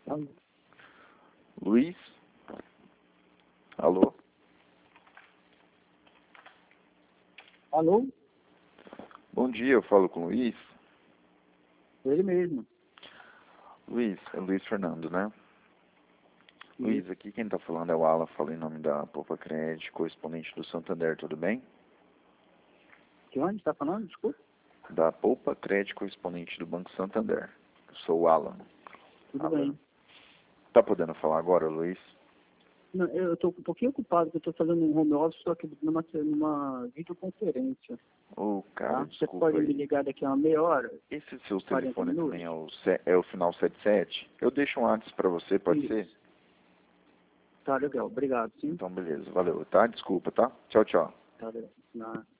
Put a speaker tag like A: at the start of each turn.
A: Alô?
B: Luiz? Alô?
A: Alô?
B: Bom dia, eu falo com o Luiz.
A: Ele mesmo.
B: Luiz, é Luiz Fernando, né? Luiz, aqui quem tá falando é o Alan, falo em nome da Poupa Cred, correspondente do Santander, tudo bem?
A: De onde está falando? Desculpa.
B: Da Poupa Cred, correspondente do Banco Santander. Eu sou o Alan.
A: Tudo bem.
B: Tá podendo falar agora, Luiz?
A: Não, eu estou um pouquinho ocupado, porque eu estou fazendo um home office, estou aqui numa videoconferência.
B: Ô, cara,
A: Tá? Você
B: desculpa
A: pode me
B: aí.
A: ligar daqui a uma meia hora?
B: Esse seu
A: 40
B: telefone
A: minutos?
B: também é o final 77? Eu deixo um WhatsApp pra você, pode
A: Isso.
B: ser?
A: Tá legal. Obrigado, sim.
B: Então, beleza, valeu, tá? Desculpa, tá? Tchau, tchau.
A: Tá legal.